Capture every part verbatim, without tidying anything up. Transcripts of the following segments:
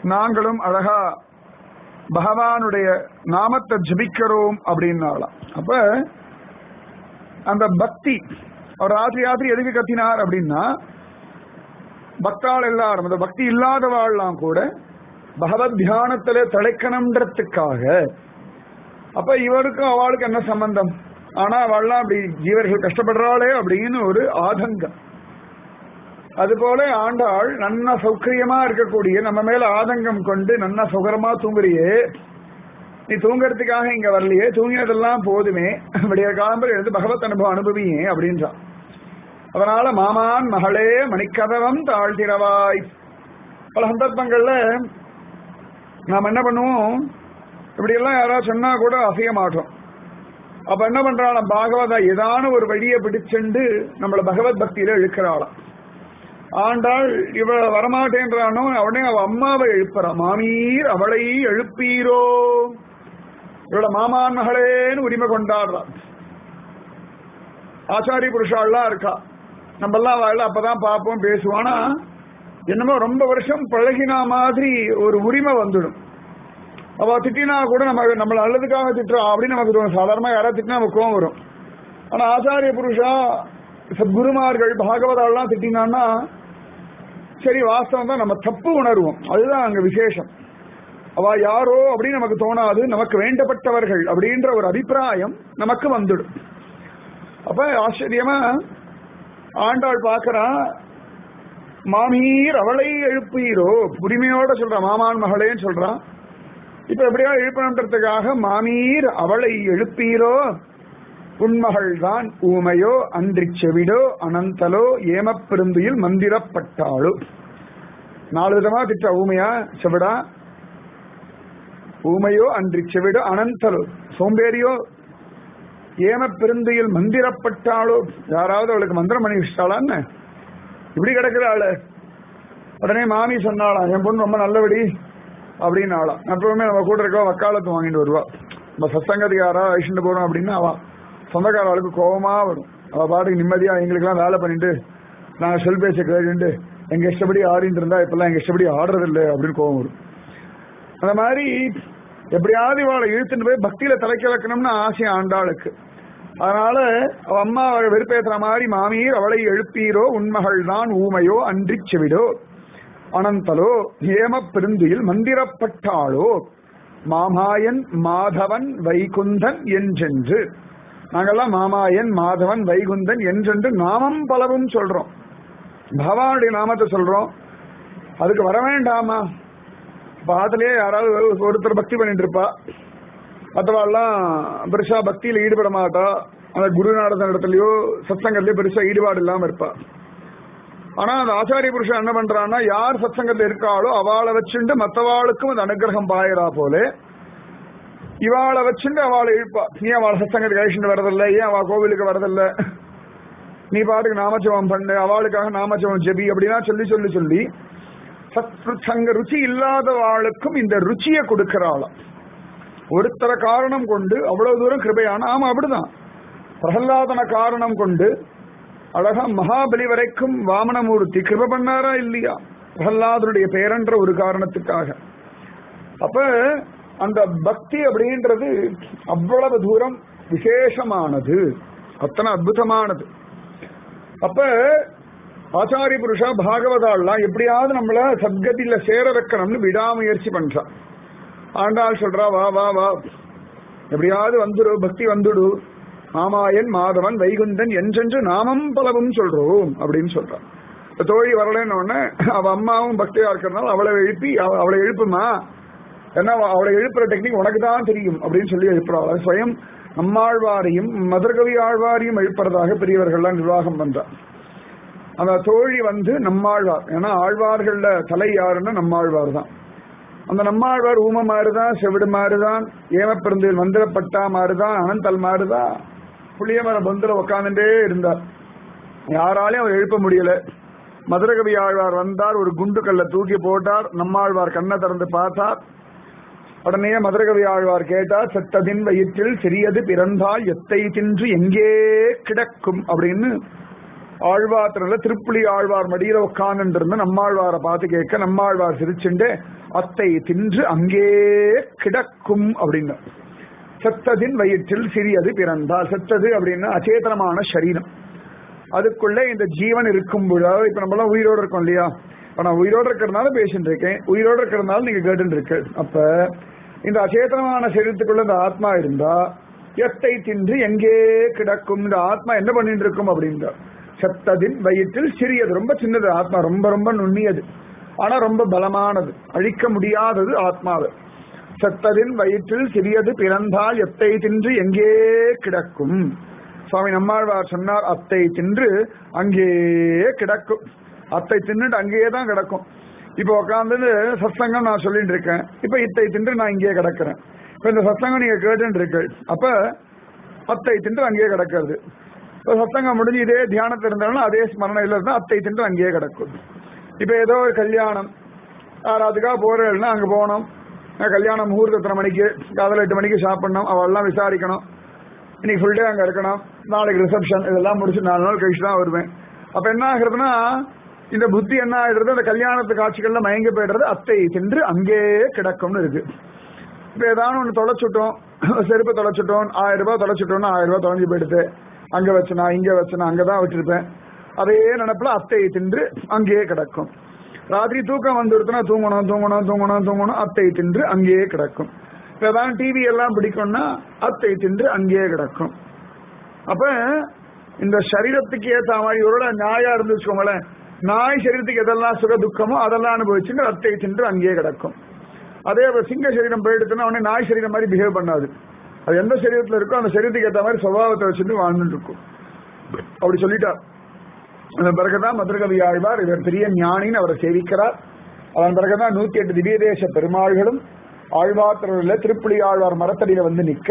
நாங்களும் அழகா பகவானுடைய நாமத்தை ஜபிக்கிறோம் அப்படின்னாலாம். அப்ப அந்த பக்தி அவர் ராத்திரி ராத்திரி எதுக்கு கத்தினார் அப்படின்னா, பக்தாள் எல்லாரும் அந்த பக்தி இல்லாதவாள்லாம் கூட பகவத் தியானத்திலே தலைக்கணும்ன்றதுக்காக. அப்ப இவருக்கும் அவளுக்கு என்ன சம்பந்தம்? ஆனா அவள்லாம் அப்படி ஜீவர்கள் கஷ்டப்படுறாளே அப்படின்னு ஒரு ஆதங்கம். அதுபோல ஆண்டாள் நன்னா சௌகரியமா இருக்கக்கூடிய நம்ம மேல ஆதங்கம் கொண்டு நன்னா சுகரமா தூங்குறியே, நீ தூங்குறதுக்காக இங்க வரலையே, தூங்கினதெல்லாம் போதுமே, விடிய காலம்பர் எழுந்து பகவத் அனுபவம் அனுபவியே அப்படின்றான். அதனால மாமான் மகளே மணிக்கதவம் தாழ்த்திரவாய். பல சந்தர்ப்பங்கள்ல நாம் என்ன பண்ணுவோம், இப்படி எல்லாம் யாராவது சொன்னா கூட அசைய மாட்டோம். அப்ப என்ன பண்றாளாம் பாகவதா, ஏதான ஒரு வழியை பிடிச்சுண்டு நம்மள பகவத் பக்தியில இழுக்கிறாளாம். ஆண்டாள் இவ வரமாட்டேன்றானோ உடனே அவ அம்மாவை எழுப்புறா, மாமீர் அவளை எழுப்பீரோ, இவள மாமான் மகளேன்னு உரிமை கொண்டாடுறா. ஆச்சாரிய புருஷாலாம் இருக்கா, நம்ம எல்லாம் வாழ அப்பதான் பார்ப்போம் பேசுவோம். ஆனா என்னமோ ரொம்ப வருஷம் பழகினா மாதிரி ஒரு உரிமை வந்துடும். அவ திட்டினா கூட நம்ம நம்மள நல்லதுக்காக திட்டுறா அப்படின்னு நமக்கு தோணும். சாதாரணமா யாராவது திட்டினா நமக்கு கோவம் வரும். ஆனா ஆச்சாரிய புருஷா சத்குருமார்கள் பாகவதாலாம் திட்டினான்னா சரி வாஸ்தவம் தான், நம்ம தப்பு உணர்வோம். அதுதான் அங்க விசேஷம். அவ யாரோ அப்படின்னு நமக்கு தோணாது, நமக்கு வேண்டப்பட்டவர்கள் அப்படின்ற ஒரு அபிப்பிராயம் நமக்கு வந்துடும். அப்ப ஆச்சரியமா ஆண்டாள் பாக்குறா, மாமீர் அவளை எழுப்பீரோ, உரிமையோட சொல்றா, மாமான் மகளேன்னு சொல்றா. இப்ப எப்படியா எழுப்பணுன்றதுக்காக மாமீர் அவளை எழுப்பீரோ, உண்மகள் தான் ஊமையோ அன்றி செவிடோ அனந்தலோ ஏமப்பெருந்தியில் மந்திரப்பட்டாளோ. நாலு விதமா திட்ட, ஊமையா செவிடா, ஊமையோ அன்றி செவிடோ அனந்தலோ சோம்பேறியோ ஏமப்பெருந்தியில் மந்திரப்பட்டாளோ. யாராவது அவளுக்கு மந்திரம் பண்ணி வச்சிட்டாளான்னு இப்படி கிடக்குறாள். உடனே மாமி சொன்னாளாம், என் பொண்ணு ரொம்ப நல்லபடி அப்படின்னு ஆளாம். எப்பவுமே நம்ம கூட இருக்கா வக்காலத்து வாங்கிட்டு வருவா. நம்ம சத்சங்கத்துக்கு யாரா அழிச்சுட்டு போறோம் அப்படின்னா அவ சொந்தக்கார ஆளுக்கு கோபமா வரும். அவ பாட்டுக்கு நிம்மதியா எங்களுக்கெல்லாம் வேலை பண்ணிட்டு நாங்க செல் பேச கேட்டு எங்க இஷ்டப்படி ஆடிட்டு இருந்தா இப்பெல்லாம் எங்க இஷ்டப்படி ஆடுறது இல்லை அப்படின்னு கோபம் வரும். அந்த மாதிரி எப்படியாவது இவளை இழுத்துட்டு போய் பக்தியில தலைக்க வைக்கணும்னு ஆசை ஆண்டாளுக்கு. அதனால அவ அம்மா அவளை வெறுப்பேற்றுற மாதிரி, மாமீர் அவளை எழுப்பீரோ, உண்மகள் தான் ஊமையோ அன்றி செவிடோ அனந்தலோ ஏம பெருந்தியில் மந்திரப்பட்டாளோ, மாமாயன் மாதவன் வைகுந்தன் என்றென்று. நாங்கெல்லாம் மாமாயன் மாதவன் வைகுந்தன் என்றென்று நாமம் பலவும் சொல்றோம், பகவானுடைய நாமத்தை சொல்றோம். அதுக்கு வர வேண்டாமா? பாதலே யாராவது ஒருத்தர் பக்தி பண்ணிட்டு இருப்பா, மற்றவாள்லாம் பெருசா பக்தியில ஈடுபட மாட்டா, அந்த குருநாதன் இடத்துலயோ சத்சங்கத்திலயோ பெருசா ஈடுபாடு இல்லாம இருப்பா. ஆனா அந்த ஆச்சாரிய புருஷன் என்ன பண்றான்னா, யார் சத்சங்கத்துல இருக்காளோ அவளை வச்சுட்டு மற்றவாளுக்கும் அந்த அனுகிரகம் பாயறா போல இவாளை வச்சுட்டு அவளை இழுப்பா. நீ அவளை சத்சங்கத்துக்கு அழிச்சுட்டு வரதில்லை, ஏன் அவ கோவிலுக்கு வரதில்லை, நீ பாட்டுக்கு நாமஜபம் பண்ணு, அவளுக்காக நாமஜபம் ஜெபி அப்படின்னா சொல்லி சொல்லி சொல்லி சத்சங்க ருச்சி இல்லாதவாளுக்கும் இந்த ருச்சியை கொடுக்கிறாளாம். ஒருத்தர காரணம் கொண்டு அவ்வளவு தூரம் கிருபையான. ஆமா அப்படிதான், பிரகலாதன காரணம் கொண்டு அழகா மகாபலி வரைக்கும் வாமனமூர்த்தி கிருப பண்ணாரா இல்லையா, பிரகலாதனுடைய பேரன்ற ஒரு காரணத்துக்காக. அப்ப அந்த பக்தி அப்படின்றது அவ்வளவு தூரம் விசேஷமானது, அத்தனை அற்புதமானது. அப்ப ஆச்சாரிய புருஷா பாகவதாலாம் எப்படியாவது நம்மள சத்கதியில சேர வைக்கணும்னு விடாமுயற்சி பண்றா. ஆண்டாள் சொல்றா, வா வா வா எப்படியாவது வந்துடு, பக்தி வந்துடு, மாமாயன் மாதவன் வைகுந்தன் என்றென்று நாமம் பலவும் சொல்றோம் அப்படின்னு சொல்றான். தோழி வரலன்னு உடனே அவ அம்மாவும் பக்தியா இருக்கிறதுனால அவளை எழுப்பி அவளை எழுப்புமா, ஏன்னா அவளை எழுப்புற டெக்னிக் உனக்கு தான் தெரியும் அப்படின்னு சொல்லி எழுப்புறாள். ஸ்வயம் நம்மாழ்வாரையும் மதுரகவி ஆழ்வாரையும் எழுப்புறதாக பெரியவர்கள்லாம் நிர்வாகம் பண்றார். அந்த தோழி வந்து நம்மாழ்வார், ஏன்னா ஆழ்வார்கள்ல தலை யாருன்னா நம்மாழ்வார் தான். அந்த நம்மாழ்வார் ஊம மாறுதான், செவிடு மாறுதான், ஏமப்பிறந்தில் மந்திரப்பட்டா மாறுதான், அனந்தல் மாறுதான், புளியமர பந்துல உட்காந்துட்டே இருந்தார். யாராலையும் அவர் எழுப்ப முடியல. மதுரகவி ஆழ்வார் வந்தார், ஒரு குண்டு கல்ல தூக்கி போட்டார். நம்மாழ்வார் கண்ணை திறந்து பார்த்தார். உடனே மதுரகவி ஆழ்வார் கேட்டார், செத்ததின் வயிற்றில் சிறியது பிறந்தால் எத்தை தின்று எங்கே கிடக்கும் அப்படின்னு ஆழ்வார் திருப்புலி ஆழ்வார் மடியில உட்கார்ந்து இருந்த நம்மாழ்வாரை பார்த்து கேட்க, நம்மாழ்வார் சிரிச்சுண்டு அத்தை தின்று அங்கே கிடக்கும் அப்படின்னு. செத்ததின் வயிற்றில் சிறியது பிறந்தால், செத்தது அப்படின்னா அச்சேதனமான சரீரம், அதுக்குள்ள இந்த ஜீவன் இருக்கும் பொழுது, இப்ப நம்மளாம் உயிரோடு இருக்கோம் இல்லையா, இப்ப நான் உயிரோடு இருக்கிறதுனால பேசிட்டு இருக்கேன், உயிரோடு இருக்கிறதுனால நீங்க கேட்டு இருக்கு. அப்ப இந்த அச்சேதனமான சரீரத்துக்குள்ள இந்த ஆத்மா இருந்தா எத்தை தின்று எங்கே கிடக்கும், இந்த ஆத்மா என்ன பண்ணிட்டு இருக்கும் அப்படின்ற. செத்ததின் வயிற்றில் சிறியது, ரொம்ப சின்னது ஆத்மா, ரொம்ப ரொம்ப நுண்ணியது, ஆனா ரொம்ப பலமானது, அழிக்க முடியாதது ஆத்மாவை. செத்ததின் வயிற்றில் சிறியது பிறந்தால் எத்தை தின்று எங்கே கிடக்கும். சுவாமி நம்மாழ்வார் சொன்னார், அத்தை தின்று அங்கே கிடக்கும். அத்தை தின்னுட்டு அங்கேயே தான் கிடக்கும். இப்ப உட்காந்து சத்சங்கம் நான் சொல்லிட்டு இருக்கேன், இப்ப இத்தை தின்று நான் இங்கே கிடக்கிறேன். இப்ப இந்த சத்சங்கம் நீங்க கேட்டு இருக்கு, அப்ப அத்தை தின்று அங்கேயே கிடக்கிறது. இப்ப சத்சங்கம் முடிஞ்சு இதே தியானத்தில் இருந்தாலும் அதே ஸ்மரணையில இருந்தா அத்தை தின்று அங்கேயே கிடக்கும். இப்ப ஏதோ ஒரு கல்யாணம் யாராவதுக்காக போறேன்னா அங்க போனோம், கல்யாணம் முகூர்த்த எத்தனை மணிக்கு, காதல் எட்டு மணிக்கு சாப்பிடணும், அவெல்லாம் விசாரிக்கணும், இன்னைக்கு ஃபுல் டே அங்க இருக்கணும், நாளைக்கு ரிசப்ஷன், இதெல்லாம் முடிச்சு நாலு நாள் கழிச்சு தான் வருவேன். அப்ப என்ன ஆகுறதுன்னா இந்த புத்தி என்ன ஆயிடுறது, அந்த கல்யாணத்து காட்சிகள்ல மயங்கி போயிடுறது, அத்தை தின்று அங்கே கிடக்கும்னு இருக்கு. இப்ப ஏதாவது ஒண்ணு தொலைச்சுட்டோம், செருப்பு தொலைச்சுட்டோம், ஆயிரம் ரூபாய் தொலைச்சுட்டோம்னா ஆயிரம் ரூபாய் தொலைஞ்சு போயிடுது, அங்க வச்சனா இங்க வச்சனா அங்கதான் விட்டுருப்பேன், அதே நினைப்புல அத்தை தின்று அங்கேயே கிடக்கும். ராத்திரி தூக்கம் வந்துடுத்துனா தூங்கணும் தூங்கணும் தூங்கணும் தூங்கணும், அத்தை தின்று அங்கேயே கிடக்கும். ஏதாவது டிவி எல்லாம் பிடிக்கும்னா அத்தை தின்று அங்கேயே கிடக்கும். அப்ப இந்த சரீரத்துக்கு ஏற்ற மாதிரி ஒரு நாயா இருந்து வச்சுக்கோங்களேன், நாய் சரீரத்துக்கு எதெல்லாம் சுக துக்கமோ அதெல்லாம் அனுபவிச்சுட்டு அத்தை தின்று அங்கேயே கிடக்கும். அதே சிங்க சரீரம் போயிடுச்சுன்னா உடனே நாய் சரீரம் மாதிரி பிஹேவ் பண்ணாது, அது எந்த சரீரத்துல இருக்கோ அந்த சரீரத்துக்கு ஏற்ற மாதிரி சுபாவத்தை வச்சுட்டு வாழ்ந்துட்டு இருக்கும். அப்படி சொல்லிட்டார். அதன் பிறகுதான் மதுரகவி ஆழ்வார் இவர் பெரிய ஞானின்னு அவரை சேவிக்கிறார். அதன் பிறகுதான் நூத்தி எட்டு திவ்ய தேச பெருமாள்களும் ஆழ்வார்ல திருப்புலி ஆழ்வார் மரத்தடியில வந்து நிக்க,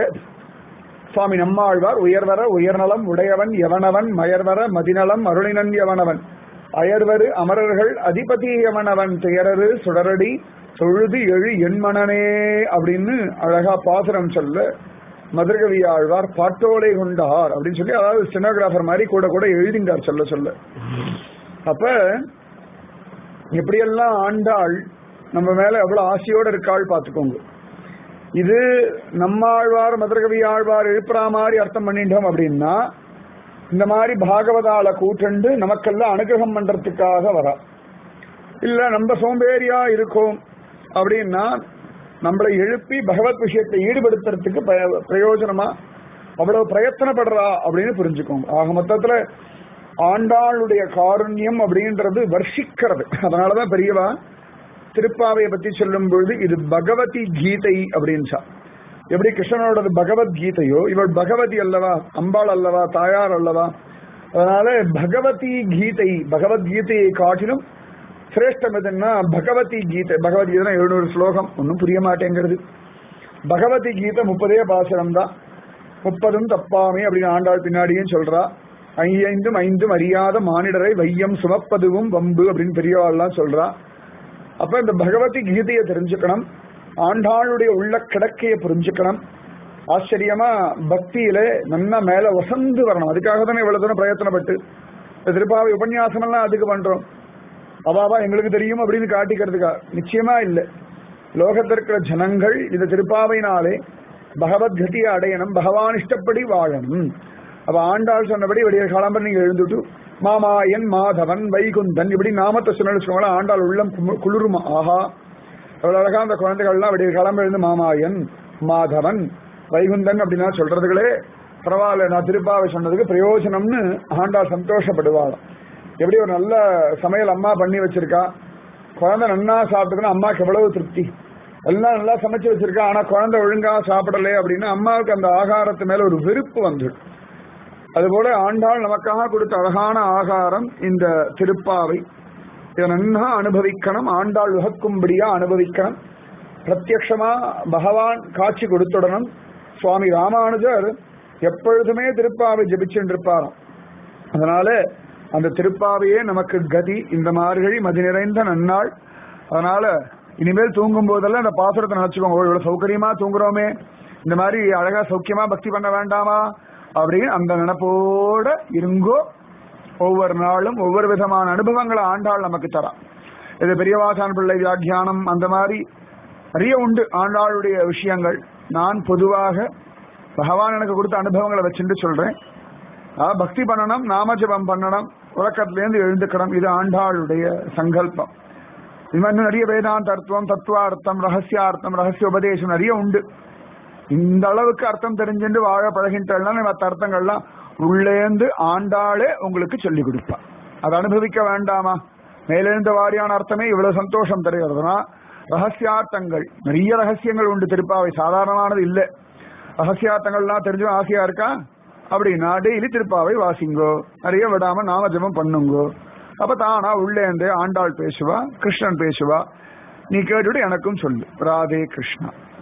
சுவாமி நம்மாழ்வார் உயர்வர உயர்நலம் உடையவன் எவனவன் மயர்வர மதிநலம் அருளினன் எவனவன் அயர்வரு அமரர்கள் அதிபதி எவனவன் துயரரு சுடரடி தொழுது எழு எண்மனனே அப்படின்னு அழகா பாசுரம் சொல்ல மதுரகவி ஆழ்வார் பாட்டோலை கொண்டார் அப்படின்னு சொல்லி, அதாவது ஸ்டெனோகிராஃபர் மாதிரி கூட கூட எழுதிண்டார் சொல்ல சொல்ல. அப்ப எப்படியெல்லாம் ஆண்டாள் நம்ம மேல எவ்வளவு ஆசையோடு இருக்காள் பாத்துக்கோங்க. இது நம்மாழ்வார் மதுரகவி ஆழ்வார் எழுப்புற மாதிரி அர்த்தம் பண்ணிட்டோம் அப்படின்னா, இந்த மாதிரி பாகவதால கூட்டண்டு நமக்கெல்லாம் அனுகிரகம் பண்றதுக்காக வரா. இல்ல நம்ம சோம்பேறியா இருக்கோம் அப்படின்னா நம்மளை எழுப்பி பகவத் விஷயத்தை ஈடுபடுத்துறதுக்கு பிரயோஜனமா அவ்வளவு பிரயத்தனப்படுறா அப்படின்னு புரிஞ்சுக்கோங்க. ஆக மொத்தத்துல ஆண்டாளுடைய காருண்யம் அப்படின்றது வர்ஷிக்கிறது. அதனாலதான் பெரியவா திருப்பாவையை பத்தி சொல்லும் பொழுது இது பகவதி கீதை அப்படின்சா. எப்படி கிருஷ்ணனோடது பகவத்கீதையோ, இவள் பகவதி அல்லவா, அம்பாள் அல்லவா, தாயார் அல்லவா. அதனால பகவதி கீதை, பகவத்கீதையை காட்டிலும் சிரேஷ்டம் எதுன்னா பகவதி கீதை. பகவத்கீதை எழுநூறு ஸ்லோகம், ஒன்னும் புரிய மாட்டேங்கிறது. பகவதி கீதை முப்பதே பாசனம் தான், முப்பதும் தப்பாமே அப்படின்னு ஆண்டாள் பின்னாடியும் சொல்றா. ஐந்தும் ஐந்தும் அறியாத மானிடரை வையம் சுமப்பதுவும் வம்பு அப்படின்னு பெரியவாள்லாம் சொல்றா. அப்ப இந்த பகவதி கீதையை தெரிஞ்சுக்கணும், ஆண்டாளுடைய உள்ள கிடக்கையை புரிஞ்சுக்கணும். ஆச்சரியமா பக்தியில நன்னா மேல வசந்து வரணும். அதுக்காக தானே இவ்வளவு தூரம் பிரயத்தனப்பட்டு திருப்பாவை உபன்யாசம் எல்லாம் அதுக்கு பண்றோம். அவாவா எங்களுக்கு தெரியும் அப்படின்னு காட்டிக்கிறதுக்கா? நிச்சயமா இல்லை. லோகத்திற்கிற ஜனங்கள் இந்த திருப்பாவையினாலே பகவத்கதியை அடையணும், பகவான் இஷ்டப்படி வாழணும். அப்ப ஆண்டாள் சொன்னபடி விடிய காலம்பர் நீங்க எழுந்துட்டு மாமாயன் மாதவன் வைகுந்தன் இப்படி நாமத்தை சொன்ன ஆண்டாள் உள்ளம் குளிருமா. ஆஹா, அவ்வளவு அழகா அந்த குழந்தைகள்லாம் விடிய காலம்பர் எழுந்து மாமாயன் மாதவன் வைகுந்தன் அப்படின்னா சொல்றதுகளே பரவாயில்ல, நான் திருப்பாவை சொன்னதுக்கு பிரயோஜனம்னு ஆண்டாள் சந்தோஷப்படுவாள். எப்படி ஒரு நல்ல சமையல் அம்மா பண்ணி வச்சிருக்கா, குழந்தை நன்னா சாப்பிட்டுதுன்னா அம்மாவுக்கு எவ்வளவு திருப்தி. எல்லாம் நல்லா சமைச்சு வச்சிருக்கா, ஆனா குழந்தை ஒழுங்கா சாப்பிடலே அப்படின்னா அம்மாவுக்கு அந்த ஆகாரத்து மேல ஒரு வெறுப்பு வந்துடும். அதுபோல ஆண்டாள் நமக்காக கொடுத்த அழகான ஆகாரம் இந்த திருப்பாவை. இதை நன்னா அனுபவிக்கணும், ஆண்டாள் உகக்கும்படியா அனுபவிக்கணும். பிரத்யக்ஷமா பகவான் காட்சி கொடுத்துடணும். சுவாமி ராமானுஜர் எப்பொழுதுமே திருப்பாவை ஜபிச்சுருப்பாராம். அதனால அந்த திருப்பாவையே நமக்கு கதி. இந்த மார்கழி மதி நிறைந்த நன்னாள். அதனால இனிமேல் தூங்கும் போதெல்லாம் இந்த பாசுரத்தை நினைச்சுக்கோங்க. இவ்வளவு சௌகரியமா தூங்குறோமே, இந்த மாதிரி அழகா சௌக்கியமா பக்தி பண்ண வேண்டாமா அப்படின்னு அந்த நினைப்போட இருங்கோ. ஒவ்வொரு நாளும் ஒவ்வொரு விதமான அனுபவங்களை ஆண்டாள் நமக்கு தரா. இது பெரியவாசான் பிள்ளை வியாக்கியானம் அந்த மாதிரி நிறைய உண்டு ஆண்டாளுடைய விஷயங்கள். நான் பொதுவாக பகவான் எனக்கு கொடுத்த அனுபவங்களை வச்சுட்டு சொல்றேன். பக்தி பண்ணணும், நாமஜபம் பண்ணணும், உறக்கத்திலேருந்து எழுந்துக்கணும். இது ஆண்டாளுடைய சங்கல்பம். இது மாதிரி நிறைய வேதாந்த அர்த்தம், தத்துவார்த்தம், ரகசியார்த்தம், ரகசிய உபதேசம் நிறைய உண்டு. இந்த அளவுக்கு அர்த்தம் தெரிஞ்சுட்டு வாழ பழகின்றா மற்ற அர்த்தங்கள்லாம் உள்ளேந்து ஆண்டாளே உங்களுக்கு சொல்லிக் கொடுப்பா. அதை அனுபவிக்க வேண்டாமா? மேலிருந்த வாரியான அர்த்தமே இவ்வளவு சந்தோஷம் தருகிறதுனா ரகசியார்த்தங்கள் நிறைய ரகசியங்கள் உண்டு. திருப்பாவை சாதாரணமானது இல்லை. ரகசியார்த்தங்கள்லாம் தெரிஞ்சு ஆசையா இருக்கா அப்படின்னா டெய்லி திருப்பாவை வாசிங்கோ, நிறைய விடாம நாம ஜபம் பண்ணுங்கோ. அப்ப தானா உள்ளேந்து ஆண்டாள் பேசுவா, கிருஷ்ணன் பேசுவா. நீ கேட்டுட்டு எனக்கும் சொல்லு. ராதே கிருஷ்ணா.